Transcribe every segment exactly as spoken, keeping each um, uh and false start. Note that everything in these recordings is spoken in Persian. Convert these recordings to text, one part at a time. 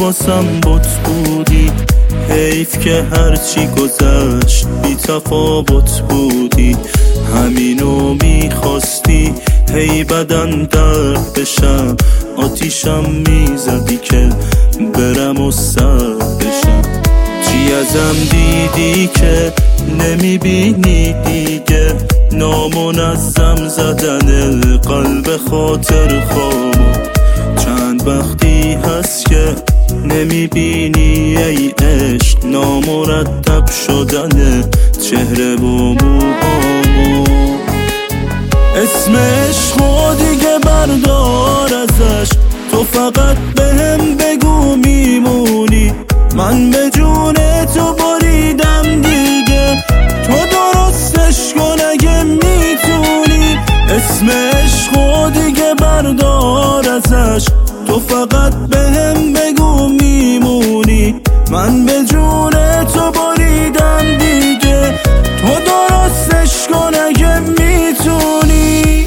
واسم بت بودی، حیف که هرچی گذشت بی تفاوت بودی. همینو میخواستی هی بدن درد بشم، آتیشم میزدی که برم و سر بشم. چی ازم دیدی که نمیبینی دیگه، نامنظم زدن قلب خاطر خوابو. چند وقتی هست که نمیبینی ای عشق، نامرتب شدن چهره و موهامو. اسم عشقو دیگه بردار ازش، تو فقط بهم بگو میمونی. من به جون تو بریدم دیگه، تو درستش کن اگه میتونی. اسم عشقو دیگه بردار ازش، تو فقط بهم بگو میمونی. من به جون تو بریدم دیگه، تو درستش کن اگه میتونی.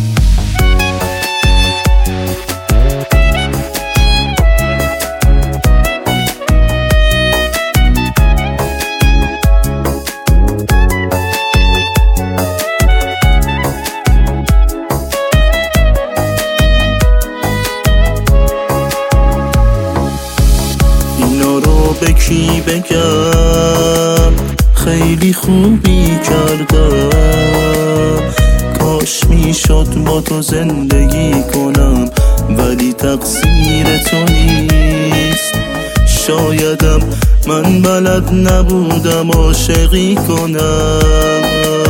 به کی بگم خیلی خوبی کردم، کاش میشد با تو زندگی کنم، ولی تقصیر تو نیست. شایدم من بلد نبودم عاشقی کنم.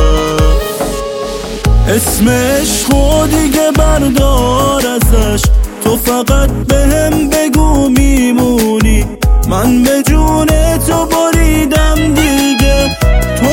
اسم عشقو دیگه بردار ازش، تو فقط بهم بگو میمونی. من به جون تو بریدم دیگه، تو